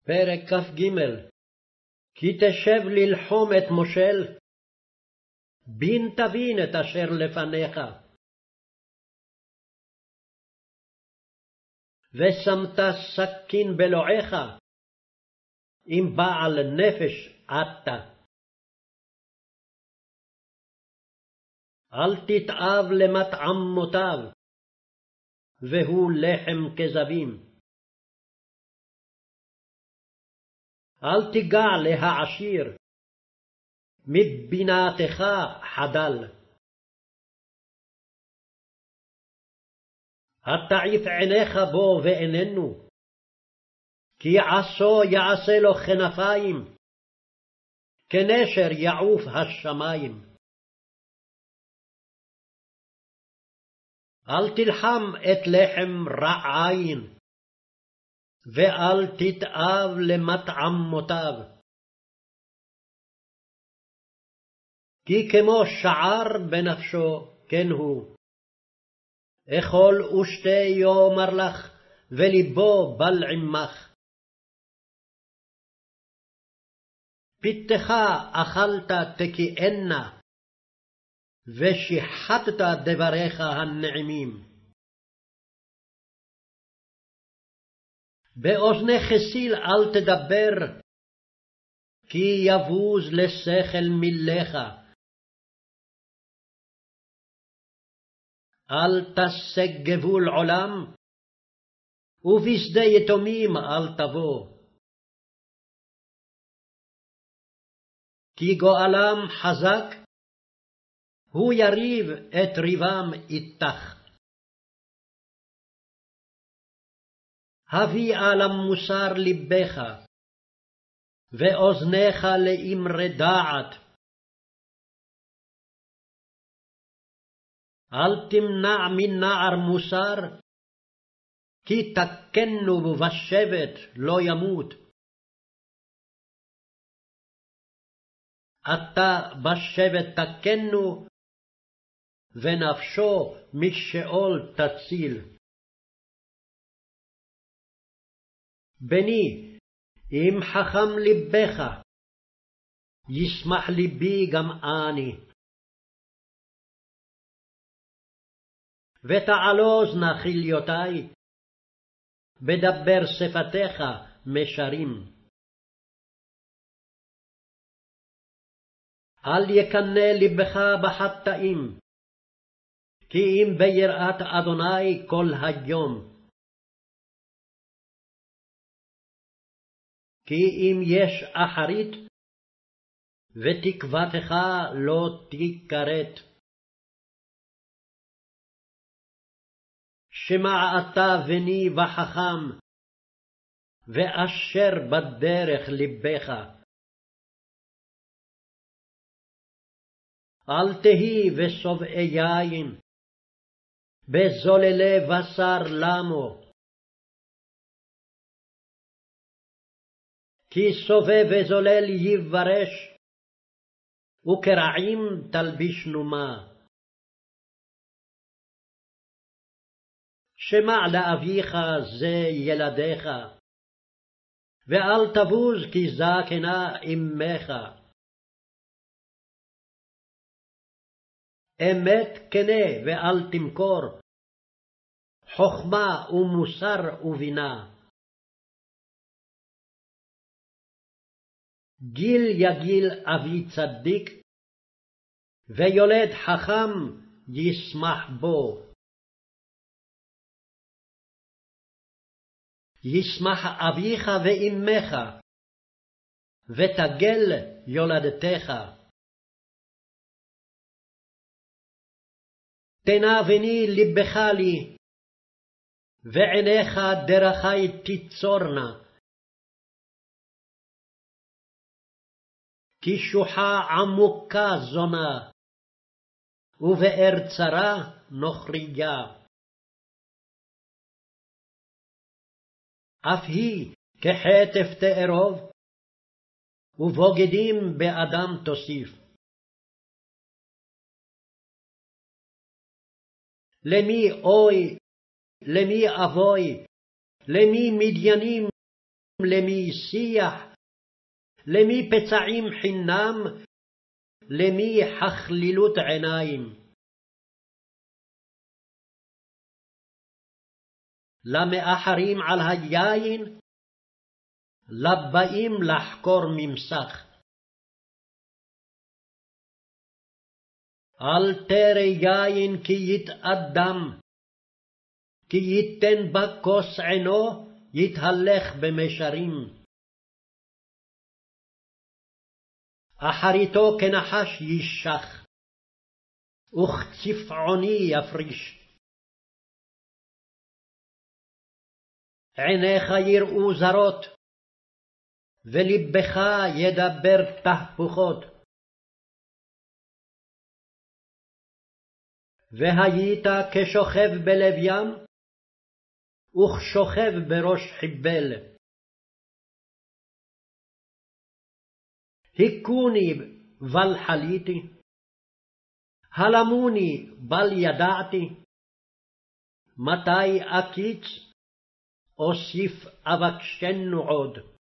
פרק כ"ג. כי תשב ללחום את מושל, בין תבין את אשר לפניך. ושמת סכין בלועך, אם בעל נפש אתה. אל תתאב למטעמותיו, והוא לחם כזבים. אל תיגע להעשיר, מבינתך חדל. התעיף עיניך בו ואיננו, כי עשו יעשה לו כנפיים, כנשר יעוף השמים. אל תלחם את לחם רע עין, ואל תתאב למטעמותיו. כי כמו שער בנפשו כן הוא. אכול ושתה יאמר לך, ולבו בל עמך. פיתך אכלת תקיענה, ושיחטת דבריך הנעימים. באוזני חסיל אל תדבר, כי יבוז לשכל מילך. אל תשג גבול עולם, ובשדה יתומים אל תבוא. כי גואלם חזק, הוא יריב את ריבם איתך. הביא על המוסר לבך, ואוזניך לאמרי דעת. אל תמנע מנער מוסר, כי תקנו בשבט לא ימות. אתה בשבט תקנו, ונפשו משאול תציל. בני, אם חכם לבך, ישמח ליבי גם אני. ותעלוז נא חיליותי, בדבר שפתיך משרים. אל יקנא לבך בחטאים, כי אם ביראת אדוני כל היום. כי אם יש אחרית, ותקוותך לא תיכרת. שמע אתה בני וחכם, ואשר בדרך לבך. אל תהי ושובעי יין, בזוללי בשר למו. כי סובב וזולל יברש, וקרעים תלביש נומה. שמע לאביך זה ילדיך, ואל תבוז כי זקנה אמך. אמת כנה ואל תמכור, חכמה ומוסר ובינה. גיל יגיל אבי צדיק, ויולד חכם ישמח בו. ישמח אביך ואמך, ותגל יולדתך. תנה בני לבך לי, ועיניך דרכי תצורנה. כי שוחה עמוקה זונה, ובאר צרה נוכריה. אף היא כחטף תארוב, ובוגדים באדם תוסיף. למי אוי, למי אבוי, למי מדיינים למי שיח, למי פצעים חינם, למי חכלילות עיניים. למאחרים על היין, לבאים לחקור ממסך. אל תרא יין כי יתאדם, כי ייתן בה כוס עינו, יתהלך במישרים. אחריתו כנחש יישך, וכצפעוני יפריש. עיניך יראו זרות, ולבך ידבר תהפוכות. והיית כשוכב בלב ים, וכשוכב בראש חיבל. הכוני בל חליתי, הלמוני בל ידעתי, מתי אקיץ, אוסיף אבקשנו עוד.